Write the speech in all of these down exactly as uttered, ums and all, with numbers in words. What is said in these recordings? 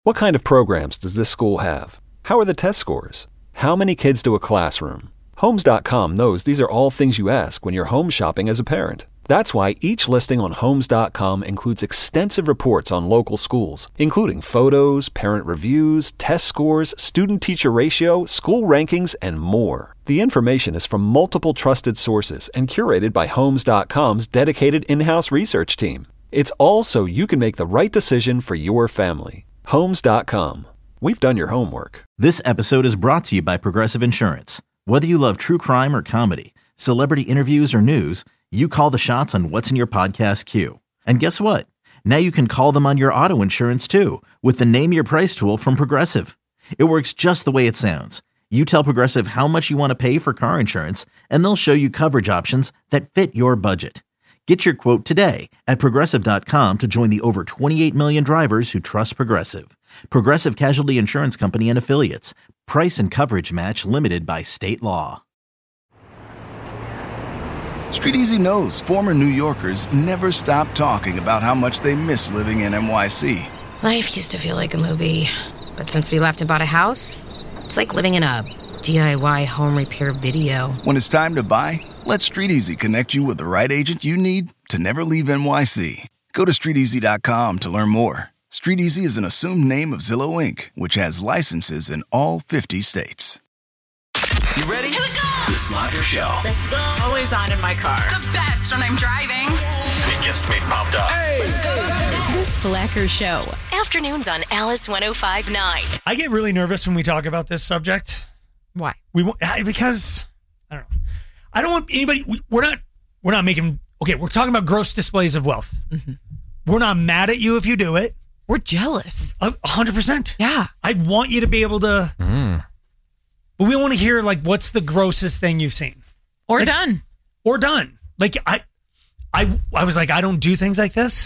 What kind of programs does this school have? How are the test scores? How many kids do a classroom? Homes dot com knows these are all things you ask when you're home shopping as a parent. That's why each listing on Homes dot com includes extensive reports on local schools, including photos, parent reviews, test scores, student-teacher ratio, school rankings, and more. The information is from multiple trusted sources and curated by Homes dot com's dedicated in-house research team. It's all so you can make the right decision for your family. Homes dot com. We've done your homework. This episode is brought to you by Progressive Insurance. Whether you love true crime or comedy, celebrity interviews or news, you call the shots on what's in your podcast queue. And guess what? Now you can call them on your auto insurance too with the Name Your Price tool from Progressive. It works just the way it sounds. You tell Progressive how much you want to pay for car insurance, and they'll show you coverage options that fit your budget. Get your quote today at Progressive dot com to join the over twenty-eight million drivers who trust Progressive. Progressive Casualty Insurance Company and Affiliates. Price and coverage match limited by state law. Street Easy knows former New Yorkers never stop talking about how much they miss living in N Y C. Life used to feel like a movie, but since we left and bought a house, it's like living in a D I Y home repair video. When it's time to buy, let Street Easy connect you with the right agent you need to never leave N Y C. Go to street easy dot com to learn more. Street Easy is an assumed name of Zillow Incorporated, which has licenses in all fifty states. You ready? Here we go! The Slacker Show. Let's go! Always on in my car. The best when I'm driving. It gets me pumped up. Hey! Let's go! The Slacker Show. Afternoons on Alice one oh five point nine. I get really nervous when we talk about this subject. Why? We because I don't know. I don't want anybody. We, we're not. We're not making. Okay, we're talking about gross displays of wealth. Mm-hmm. We're not mad at you if you do it. We're jealous. A hundred percent. Yeah. I want you to be able to. Mm. But we want to hear like, what's the grossest thing you've seen, or like, done, or done. Like I, I, I was like, I don't do things like this.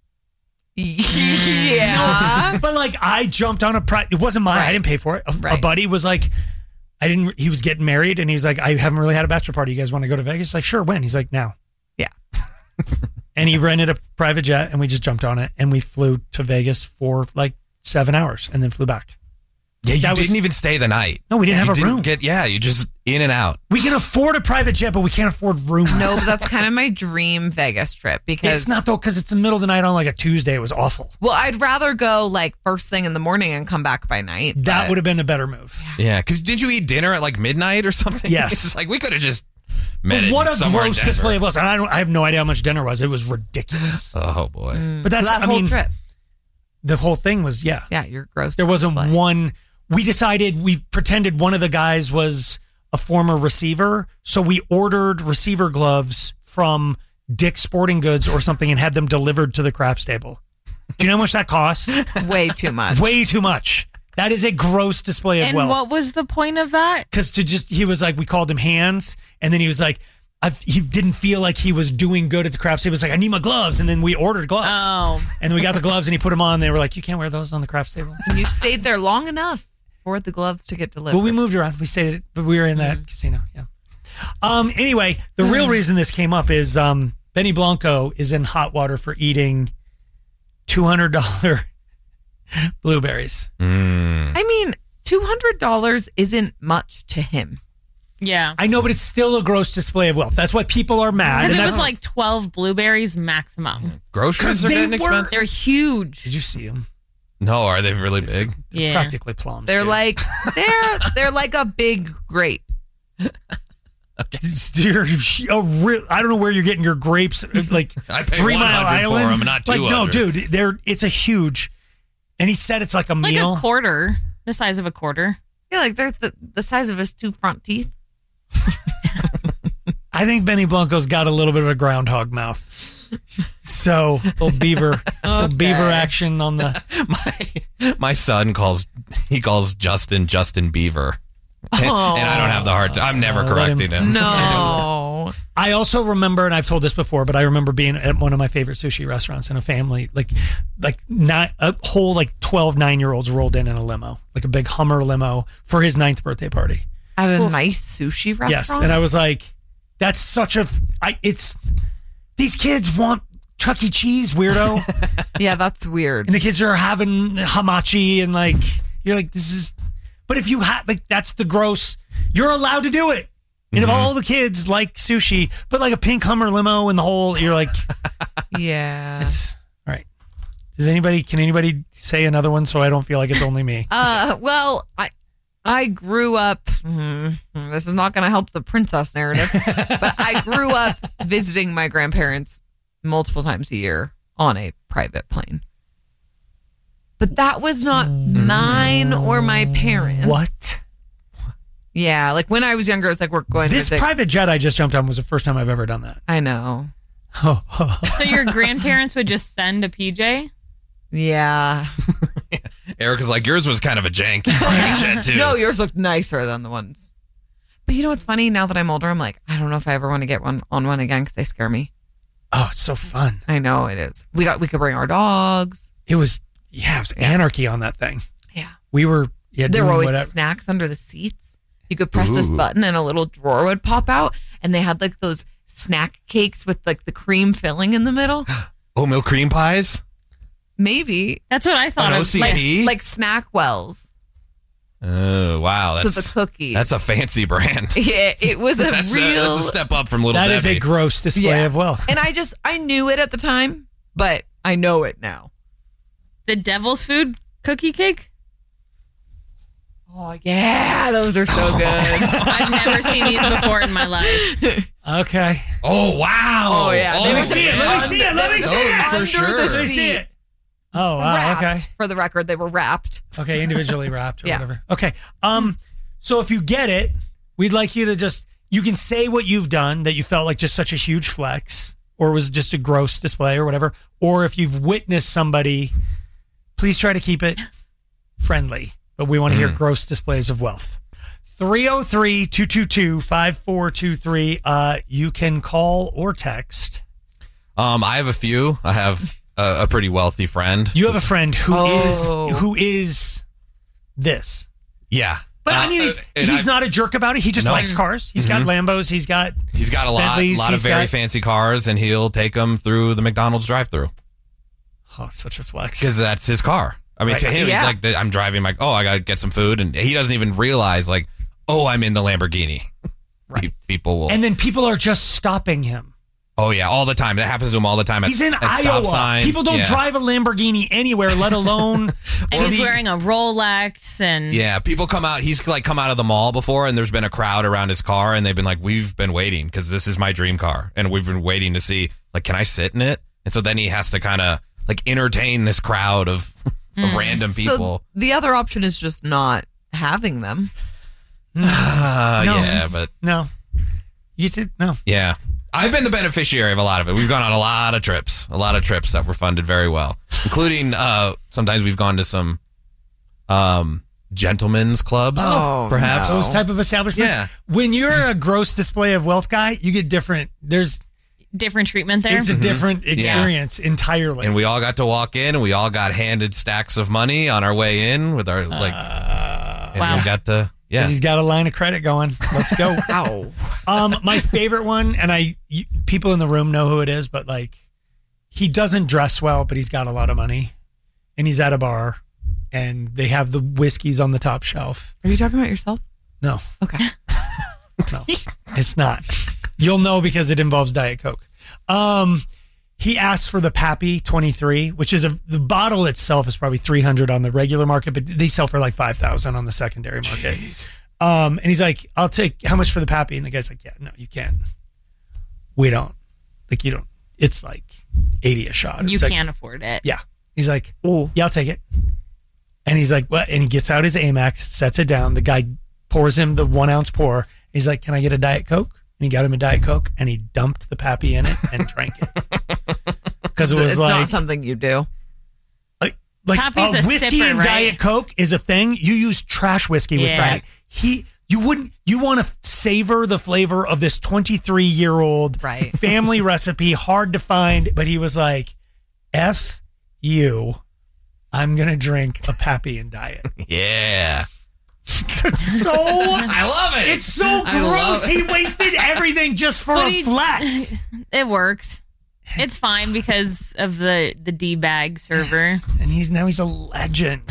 Yeah. No, but like I jumped on a pri- it wasn't mine. Right. I didn't pay for it. A, right. a buddy was like, I didn't, he was getting married and he's like, I haven't really had a bachelor party. You guys want to go to Vegas? Like, sure, when? He's like, now. Yeah. And he rented a private jet and we just jumped on it and we flew to Vegas for like seven hours and then flew back. Yeah, you that didn't was, even stay the night. No, we didn't you have a didn't room. Get, yeah, you just in and out. We can afford a private jet, but we can't afford rooms. No, but that's kind of my dream Vegas trip because it's not though, because it's the middle of the night on like a Tuesday. It was awful. Well, I'd rather go like first thing in the morning and come back by night. That but... would have been the better move. Yeah, because didn't you eat dinner at like midnight or something? Yes. It's just like we could have just met But it what a somewhere in gross Denver. display it was. And I don't. I have no idea how much dinner was. It was ridiculous. Oh boy. Mm. But that's so that I whole mean, trip. The whole thing was yeah. Yeah, you're gross. There wasn't display. one. We decided, we pretended one of the guys was a former receiver. So we ordered receiver gloves from Dick's Sporting Goods or something and had them delivered to the craps table. Do you know how much that costs? Way too much. Way too much. That is a gross display of and wealth. what was the point of that? Because to just, he was like, we called him Hands. And then he was like, I've, he didn't feel like he was doing good at the craps table. He was like, I need my gloves. And then we ordered gloves. Oh. And then we got the gloves and he put them on. They were like, you can't wear those on the craps table. You stayed there long enough for the gloves to get delivered. Well, we moved around. We stayed, but we were in that mm. casino. Yeah. Um. Anyway, the real reason this came up is um, Benny Blanco is in hot water for eating two hundred dollars blueberries. Mm. I mean, two hundred dollars isn't much to him. Yeah. I know, but it's still a gross display of wealth. That's why people are mad. Because and it that's was like twelve blueberries maximum. Groceries are they getting were- expensive. They're huge. Did you see them? No, are they really big? Yeah. Practically plums. They're dude. like they're they're like a big grape. You're a real, I don't know where you're getting your grapes. Like I pay Three Mile one hundred for Island. them, not like two no, hundred. dude, they're it's a huge. And he said it's like a Like meal. a quarter. The size of a quarter. Yeah, like they're the, the size of his two front teeth. I think Benny Blanco's got a little bit of a groundhog mouth. So little beaver, little Okay. beaver action on the. My my son calls he calls Justin Justin Beaver, and, Oh. and I don't have the heart. To, I'm never Uh, let correcting him. No. I also remember, and I've told this before, but I remember being at one of my favorite sushi restaurants, and a family, like, like not a whole like twelve nine-year-olds rolled in in a limo, like a big Hummer limo for his ninth birthday party. At a nice sushi restaurant? Yes, and I was like, that's such a, I, it's, these kids want Chuck E. Cheese, weirdo. Yeah, that's weird. And the kids are having hamachi and like, you're like, this is, but if you have, like, that's the gross, you're allowed to do it. And Mm-hmm. if all the kids like sushi, but like a pink Hummer limo in the whole, you're like, Yeah. it's, all right. Does anybody, can anybody say another one so I don't feel like it's only me? Uh, well, I I grew up. mm, This is not going to help the princess narrative, but I grew up visiting my grandparents multiple times a year on a private plane. But that was not mine or my parents. What? Yeah, like when I was younger, it was like we're going. This to visit- private jet I just jumped on was the first time I've ever done that. I know. So your grandparents would just send a P J? Yeah. Erica's like, yours was kind of a janky private jet too. No, yours looked nicer than the ones. But you know what's funny? Now that I'm older, I'm like, I don't know if I ever want to get one on one again because they scare me. Oh, it's so fun. I know it is. We got we could bring our dogs. It was, yeah, it was anarchy on that thing. Yeah. We were, yeah, There were doing always whatever. snacks under the seats. You could press this Ooh. button and a little drawer would pop out, and they had like those snack cakes with like the cream filling in the middle. Oatmeal cream pies? Maybe That's what I thought An of. O C D? like snack wells. Oh, wow. So That's the cookies. That's a fancy brand. Yeah, it was a that's, real. a, that's a step up from Little That Debbie. is a gross display Yeah. of wealth. And I just I knew it at the time, but I know it now. The devil's food cookie cake? Oh yeah, those are so good. I've never seen these before in my life. Okay. Oh, wow. Oh, yeah. Oh, They Let me were see it. Let me see it. Let me see Oh, it. for Under sure. the Let me see seat. it. Oh, wow. Wrapped, Okay. For the record, they were wrapped. Okay. Individually wrapped or Yeah. whatever. Okay. Um. So if you get it, we'd like you to just, you can say what you've done that you felt like just such a huge flex or was just a gross display or whatever. Or if you've witnessed somebody, please try to keep it friendly. But we want to hear gross displays of wealth. three oh three, two two two, five four two three. Uh, you can call or text. Um, I have a few. I have a, a pretty wealthy friend. You have a friend who Oh. is who is this. Yeah. But Uh, I mean, he's, uh, and he's I- not a jerk about it. He just No. likes cars. He's got Lambos. He's got He's got a lot, Bentleys, lot of he's very got- fancy cars, and he'll take them through the McDonald's drive-through oh, such a flex. because that's his car. I mean, Right. to him, Yeah. he's like, the- I'm driving, like, oh, I got to get some food, and he doesn't even realize, like, oh, I'm in the Lamborghini. Right. People will. And then people are just stopping him. oh yeah, all the time. That happens to him all the time. At, He's in at stop Iowa. signs. People don't Yeah. drive a Lamborghini anywhere, let alone. And to he's the- wearing a Rolex and Yeah, people come out. He's like come out of the mall before, and there's been a crowd around his car, and they've been like, "We've been waiting because this is my dream car, and we've been waiting to see, like, can I sit in it?" And so then he has to kind of like entertain this crowd of, of random people. So the other option is just not having them. Uh, No. Yeah, but No. You said no. yeah, I've been the beneficiary of a lot of it. We've gone on a lot of trips, a lot of trips that were funded very well, including uh, sometimes we've gone to some um, gentlemen's clubs, Oh, perhaps. no. Those type of establishments. Yeah. When you're a gross display of wealth guy, you get different. There's different treatment there. it's a different experience entirely. And we all got to walk in, and we all got handed stacks of money on our way in with our like. and Wow. we got to yeah. He's got a line of credit going. Let's go. Ow. Um, my favorite one, and I you, people in the room know who it is, but like, he doesn't dress well, but he's got a lot of money, and he's at a bar, and they have the whiskeys on the top shelf. Are you talking about yourself? No, Okay. no, it's not. You'll know because it involves Diet Coke. Um, he asked for the Pappy twenty-three, which is a the bottle itself is probably three hundred on the regular market, but they sell for like five thousand on the secondary market. Jeez. Um, and he's like, "I'll take how much for the Pappy?" And the guy's like, "Yeah, no, you can't. We don't. Like, you don't. It's like eighty a shot. You It's like, can't afford it. Yeah." He's like, Ooh. "Yeah, I'll take it." And he's like, "What?" And he gets out his Amex, sets it down. The guy pours him the one ounce pour. He's like, "Can I get a Diet Coke?" And he got him a Diet Coke, and he dumped the Pappy in it and drank it because it was it's like not something you do. like, like Pappy's uh, a whiskey sipper, and right? Diet Coke is a thing. You use trash whiskey with Yeah. that. He, you wouldn't. You want to savor the flavor of this twenty-three year old Right. family recipe, hard to find. But he was like, "F you, I'm gonna drink a Pappy and Diet." Yeah. It's so I love it. it's so I love gross. it. He wasted everything just for But a he- flex. It works. It's fine because of the the D-bag server. And he's now he's a legend.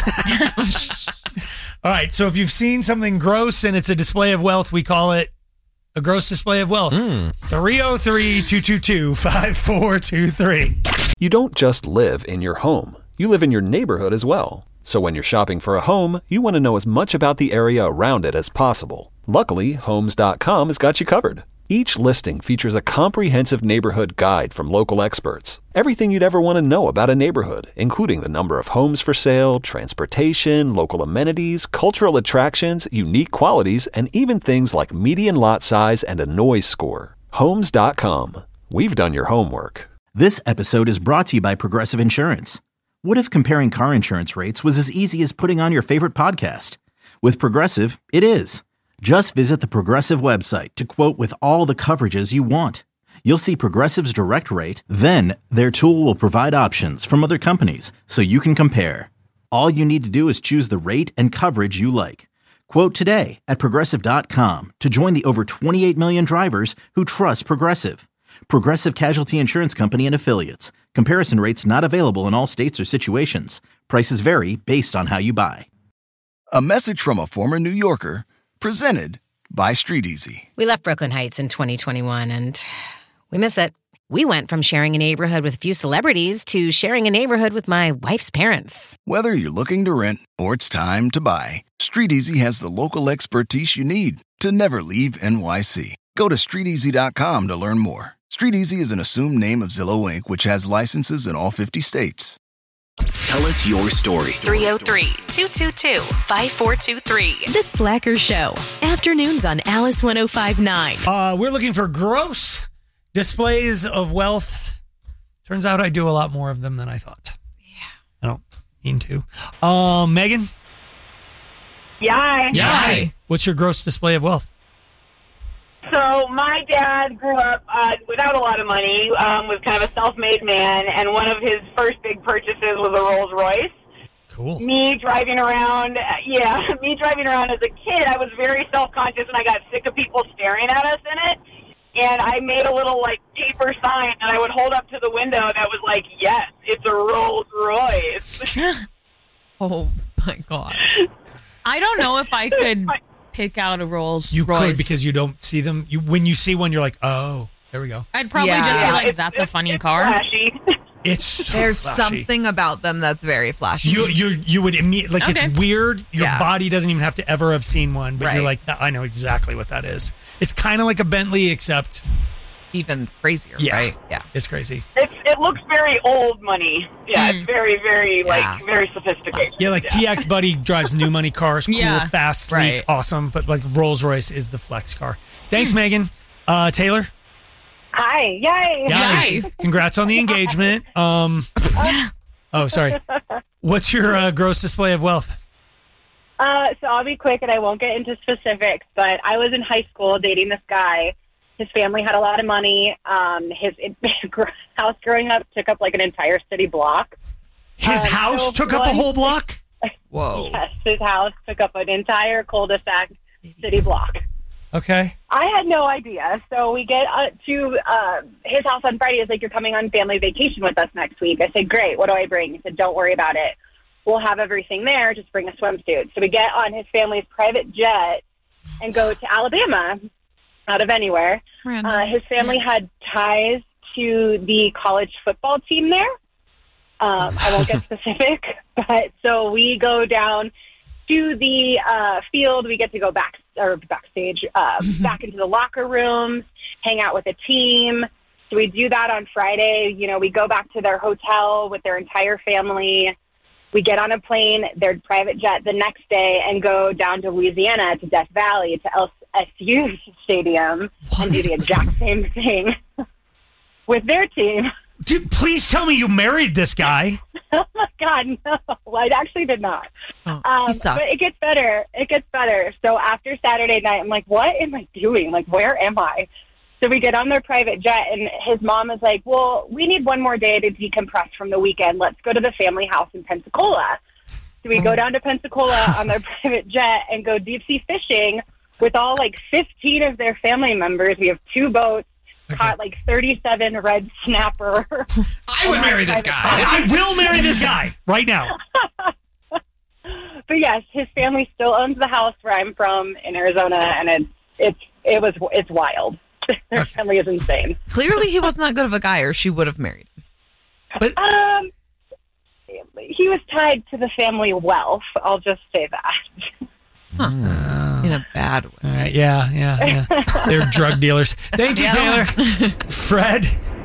All right, so if you've seen something gross and it's a display of wealth, we call it a gross display of wealth. Mm. three oh three, two two two, five four two three. You don't just live in your home, you live in your neighborhood as well. So when you're shopping for a home, you want to know as much about the area around it as possible. Luckily, Homes dot com has got you covered. Each listing features a comprehensive neighborhood guide from local experts. Everything you'd ever want to know about a neighborhood, including the number of homes for sale, transportation, local amenities, cultural attractions, unique qualities, and even things like median lot size and a noise score. Homes dot com. We've done your homework. This episode is brought to you by Progressive Insurance. What if comparing car insurance rates was as easy as putting on your favorite podcast? With Progressive, it is. Just visit the Progressive website to quote with all the coverages you want. You'll see Progressive's direct rate, then their tool will provide options from other companies so you can compare. All you need to do is choose the rate and coverage you like. Quote today at Progressive dot com to join the over twenty-eight million drivers who trust Progressive. Progressive Casualty Insurance Company and Affiliates. Comparison rates not available in all states or situations. Prices vary based on how you buy. A message from a former New Yorker, presented by Street Easy. We left Brooklyn Heights in twenty twenty-one, and we miss it. We went from sharing a neighborhood with a few celebrities to sharing a neighborhood with my wife's parents. Whether you're looking to rent or it's time to buy, Street Easy has the local expertise you need to never leave N Y C. Go to street easy dot com to learn more. Street Easy is an assumed name of Zillow Incorporated, which has licenses in all fifty states. Tell us your story. three oh three, two two two, five four two three. The Slacker Show. Afternoons on Alice one oh five point nine. Uh, we're looking for gross displays of wealth. Turns out I do a lot more of them than I thought. Yeah. I don't mean to. Um, Megan? Yay. Yay. What's your gross display of wealth? So my dad grew up uh, without a lot of money, um, was kind of a self-made man, and one of his first big purchases was a Rolls Royce. Cool. Me driving around, uh, yeah, me driving around as a kid, I was very self-conscious, and I got sick of people staring at us in it. And I made a little, like, paper sign, and I would hold up to the window that was like, yes, it's a Rolls Royce. Oh, my God. I don't know if I could pick out a Rolls You Royce. could because you don't see them. You When you see one, you're like, oh, there we go. I'd probably Yeah. just be Yeah, like, it's- that's a it's- funny it's car. flashy. It's so There's flashy. something about them that's very flashy. You you you would immediately like Okay. it's weird. Your Yeah. body doesn't even have to ever have seen one, but you're Right. like, I know exactly what that is. It's kind of like a Bentley, except Even crazier, yeah, right? Yeah. it's crazy. It's, it looks very old money. Yeah, Mm. it's very, very, like, Yeah. very sophisticated. Yeah, like T X Buddy drives new money cars, cool, Yeah. fast, sleek, Right. awesome. But like Rolls Royce is the flex car. Thanks, Megan. Uh, Taylor. Hi, yay. Yay. Congrats on the engagement. Um. Oh, sorry. What's your uh, gross display of wealth? Uh, so I'll be quick and I won't get into specifics, but I was in high school dating this guy. His family had a lot of money. Um, his it, house growing up took up like an entire city block. His Uh, house so took up a one- whole block? Whoa. Yes, his house took up an entire cul-de-sac city block. Okay. I had no idea. So we get uh, to uh, his house on Friday. He's like, you're coming on family vacation with us next week. I said, great. What do I bring? He said, don't worry about it. We'll have everything there. Just bring a swimsuit. So we get on his family's private jet and go to Alabama out of anywhere. Random. Uh, his family had ties to the college football team there. Um, I won't get specific, but so we go down to the uh, field. We get to go back or backstage, uh, back into the locker rooms, hang out with the team. So we do that on Friday. You know, we go back to their hotel with their entire family. We get on a plane, their private jet the next day, and go down to Louisiana to Death Valley to L S U's stadium and do the exact same thing with their team. Dude, please tell me you married this guy. Oh my God, no! I actually did not. Oh, Um, he sucked. but it gets better. It gets better. So after Saturday night, I'm like, what am I doing? Like, where am I? So we get on their private jet, and his mom is like, well, we need one more day to decompress from the weekend. Let's go to the family house in Pensacola. So we go down to Pensacola on their private jet and go deep sea fishing with all like fifteen of their family members. We have two boats. caught like thirty-seven red snapper. I would marry this guy. I will marry this guy right now. But yes, his family still owns the house where I'm from in Arizona, and it's it's it was it's wild. Their okay. family is insane. Clearly, he wasn't that good of a guy, or she would have married him. But um, he was tied to the family wealth. I'll just say that. Huh. In a bad way. All right, yeah, yeah, yeah. They're drug dealers. Thank you, Yeah. Taylor. Fred.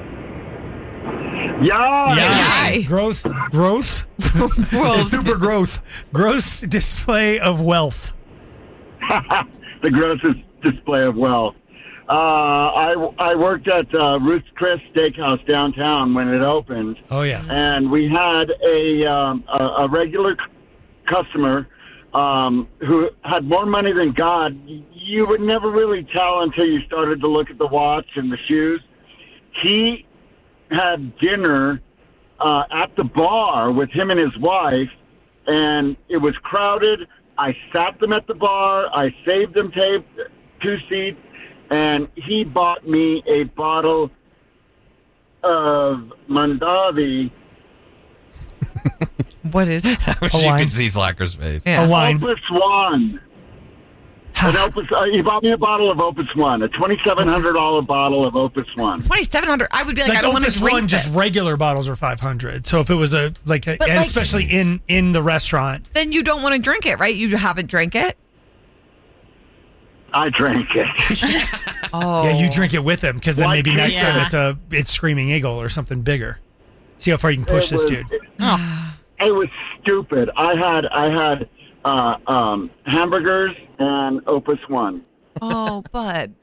Yeah. Yeah. Growth. Growth. Growth. Super growth. Gross display of wealth. The grossest display of wealth. Uh, I, I worked at uh, Ruth's Chris Steakhouse downtown when it opened. Oh, yeah. And we had a, um, a, a regular c- customer um, who had more money than God. You would never really tell until you started to look at the watch and the shoes. He had dinner uh, at the bar with him and his wife, and it was crowded. I sat them at the bar. I saved them tape, two seats, and he bought me a bottle of Mondavi. What is it? I wish A you wine. could see Slacker's face. Yeah. A wine. Opus One. An Opus, uh, he bought me a bottle of Opus One, a twenty-seven hundred dollars bottle of Opus One. twenty-seven hundred dollars. I would be like, Like I don't want Opus to drink One, this. just regular bottles are five hundred. So if it was a like, a, But and like- especially in in the restaurant, Then you don't want to drink it, right? You haven't drank it. I drank it. Oh, yeah, you drink it with them because then What maybe next Yeah. time it's a it's Screaming Eagle or something bigger. See how far you can push It this was- dude. It was stupid. I had I had uh, um, hamburgers and Opus One. Oh, bud.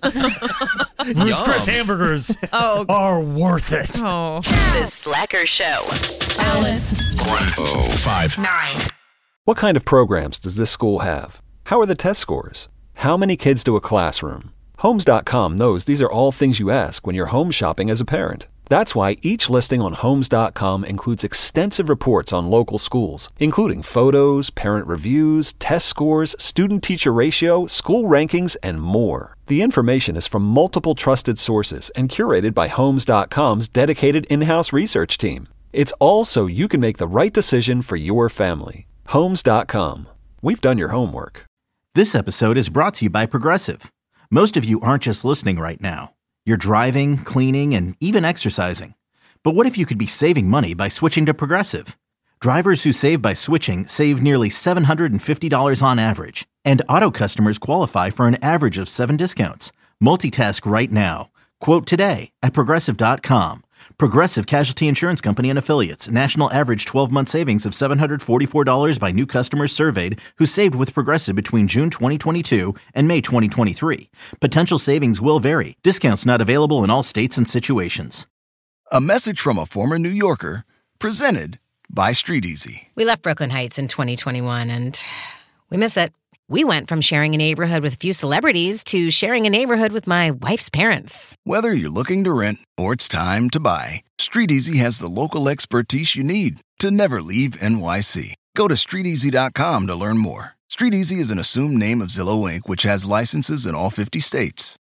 Ruth's Chris hamburgers Oh. are worth it. Oh. The Slacker Show. Alice. one oh five. Nine. What kind of programs does this school have? How are the test scores? How many kids do a classroom? Homes dot com knows these are all things you ask when you're home shopping as a parent. That's why each listing on Homes dot com includes extensive reports on local schools, including photos, parent reviews, test scores, student-teacher ratio, school rankings, and more. The information is from multiple trusted sources and curated by Homes dot com's dedicated in-house research team. It's all so you can make the right decision for your family. Homes dot com. We've done your homework. This episode is brought to you by Progressive. Most of you aren't just listening right now. You're driving, cleaning, and even exercising. But what if you could be saving money by switching to Progressive? Drivers who save by switching save nearly seven hundred fifty dollars on average. And auto customers qualify for an average of seven discounts. Multitask right now. Quote today at Progressive dot com. Progressive Casualty Insurance Company and Affiliates. National average twelve-month savings of seven hundred forty-four dollars by new customers surveyed who saved with Progressive between June twenty twenty-two and May twenty twenty-three. Potential savings will vary. Discounts not available in all states and situations. A message from a former New Yorker, presented by Street Easy. We left Brooklyn Heights in twenty twenty-one, and we miss it. We went from sharing a neighborhood with a few celebrities to sharing a neighborhood with my wife's parents. Whether you're looking to rent or it's time to buy, Street Easy has the local expertise you need to never leave N Y C. Go to street easy dot com to learn more. Street Easy is an assumed name of Zillow Incorporated, which has licenses in all fifty states.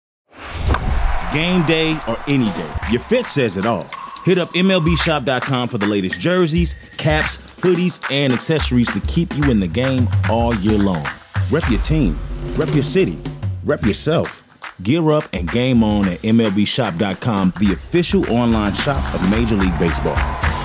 Game day or any day, your fit says it all. Hit up M L B shop dot com for the latest jerseys, caps, hoodies, and accessories to keep you in the game all year long. Rep your team, rep your city, rep yourself. Gear up and game on at M L B shop dot com, the official online shop of Major League Baseball.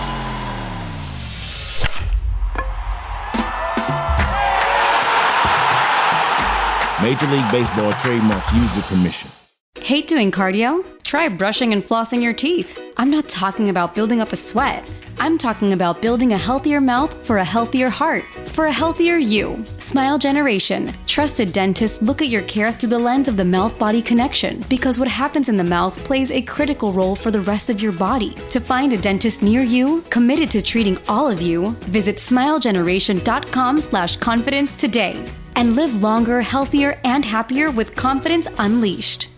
Major League Baseball trademark used with permission. Hate doing cardio? Try brushing and flossing your teeth. I'm not talking about building up a sweat. I'm talking about building a healthier mouth for a healthier heart, for a healthier you. Smile Generation. Trusted dentists look at your care through the lens of the mouth-body connection, because what happens in the mouth plays a critical role for the rest of your body. To find a dentist near you, committed to treating all of you, visit smile generation dot com slash confidence today. And live longer, healthier, and happier with confidence unleashed.